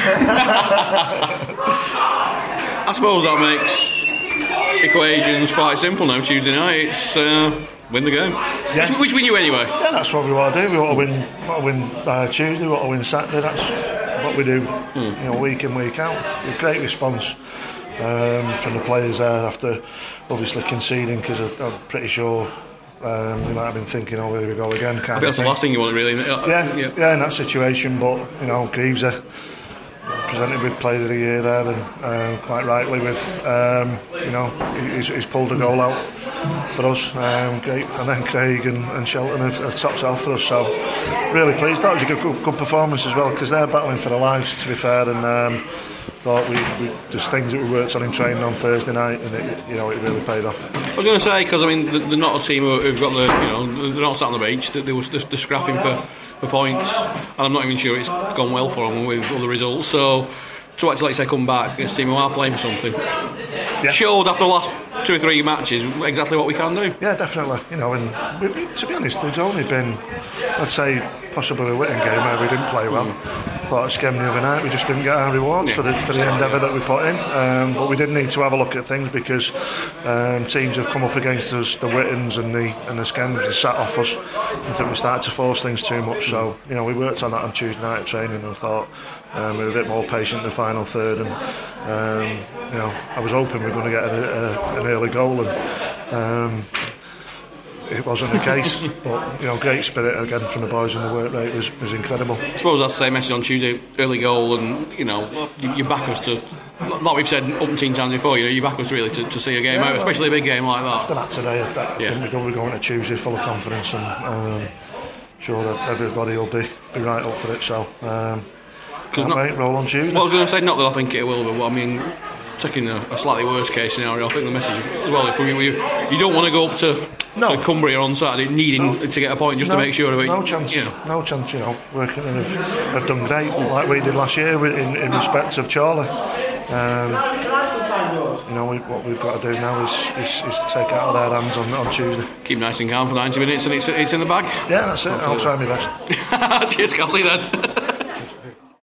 I suppose that makes equations quite simple now. Tuesday night, it's win the game, which we knew anyway. Yeah, that's what we want to do. We want to win Tuesday. We want to win Saturday. That's what we do. Week in, week out. A great response from the players there after obviously conceding, because I'm pretty sure they might have been thinking, "Oh, here we go again." I think that's the last thing you want, really. Yeah, in that situation. But Greaves presented with Player of the Year there, and quite rightly with he's pulled a goal out for us. Great, and then Craig and Shelton have topped it off for us. So really pleased. That was a good performance as well, because they're battling for their lives, to be fair, and thought we just things that we worked on in training on Thursday night, and it really paid off. I was going to say, because I mean they're not a team who've got they're not sat on the beach. They're scrapping for points, and I'm not even sure it's gone well for them with other results. So to actually, like you say, come back against a team who are playing for something, showed after the last 2 or 3 matches exactly what we can do. Yeah, definitely. And to be honest, there's only been, I'd say, possibly a Whitton game where we didn't play well. Thought at Skem the other night, we just didn't get our rewards for the endeavour that we put in. But we did need to have a look at things, because teams have come up against us, the Whittons and the Skems, and sat off us. I think we started to force things too much. So we worked on that on Tuesday night at training, and thought we were a bit more patient in the final third. And I was hoping we were going to get an early goal, and it wasn't the case. But great spirit again from the boys, and the work rate was incredible. I suppose that's the same message on Tuesday. Early goal, and you back us to, like we've said umpteen times before, you back us really to see a game out, especially a big game like that. After that today, I think we're going to Tuesday full of confidence, and sure that everybody will be right up for it. So roll on Tuesday. Well, I was going to say, not that I think it will, but I mean, taking a slightly worst case scenario, I think the message as well from you don't want to go up to Cumbria on Saturday needing to get a point just to make sure of it. No chance. Working and have done great, like we did last year in respect of Charlie. What we've got to do now is take it out of their hands on Tuesday. Keep nice and calm for 90 minutes, and it's in the bag. Yeah, that's it. I'll try my best. Cheers, Kelsey, then.